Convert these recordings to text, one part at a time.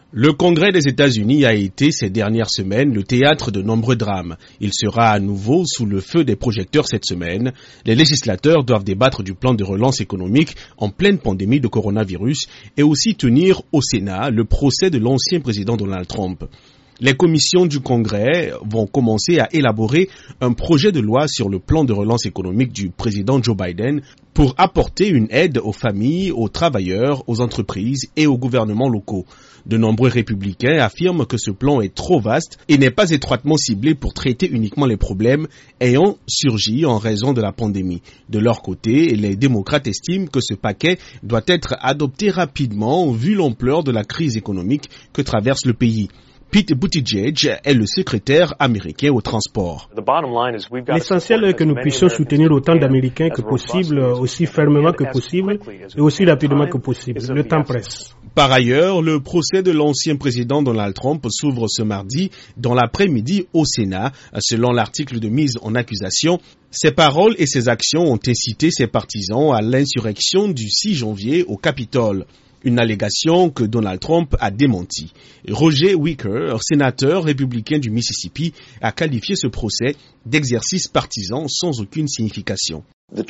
Le Congrès des États-Unis a été ces dernières semaines le théâtre de nombreux drames. Il sera à nouveau sous le feu des projecteurs cette semaine. Les législateurs doivent débattre du plan de relance économique en pleine pandémie de coronavirus et aussi tenir au Sénat le procès de l'ancien président Donald Trump. Les commissions du Congrès vont commencer à élaborer un projet de loi sur le plan de relance économique du président Joe Biden pour apporter une aide aux familles, aux travailleurs, aux entreprises et aux gouvernements locaux. De nombreux républicains affirment que ce plan est trop vaste et n'est pas étroitement ciblé pour traiter uniquement les problèmes ayant surgi en raison de la pandémie. De leur côté, les démocrates estiment que ce paquet doit être adopté rapidement vu l'ampleur de la crise économique que traverse le pays. Pete Buttigieg est le secrétaire américain au transport. L'essentiel est que nous puissions soutenir autant d'Américains que possible, aussi fermement que possible et aussi rapidement que possible. Le temps presse. Par ailleurs, le procès de l'ancien président Donald Trump s'ouvre ce mardi dans l'après-midi au Sénat. Selon l'article de mise en accusation, ses paroles et ses actions ont incité ses partisans à l'insurrection du 6 janvier au Capitole. Une allégation que Donald Trump a démentie. Roger Wicker, sénateur républicain du Mississippi, a qualifié ce procès d'exercice partisan sans aucune signification.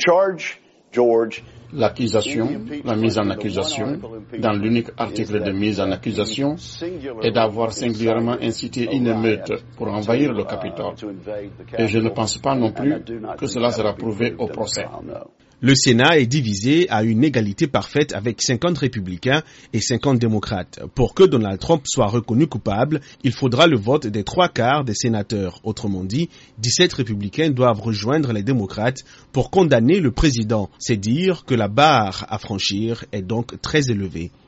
L'accusation, la mise en accusation, dans l'unique article de mise en accusation, est d'avoir singulièrement incité une émeute pour envahir le Capitole. Et je ne pense pas non plus que cela sera prouvé au procès. Le Sénat est divisé à une égalité parfaite avec 50 républicains et 50 démocrates. Pour que Donald Trump soit reconnu coupable, il faudra le vote des 3/4 des sénateurs. Autrement dit, 17 républicains doivent rejoindre les démocrates pour condamner le président. C'est dire que la barre à franchir est donc très élevée.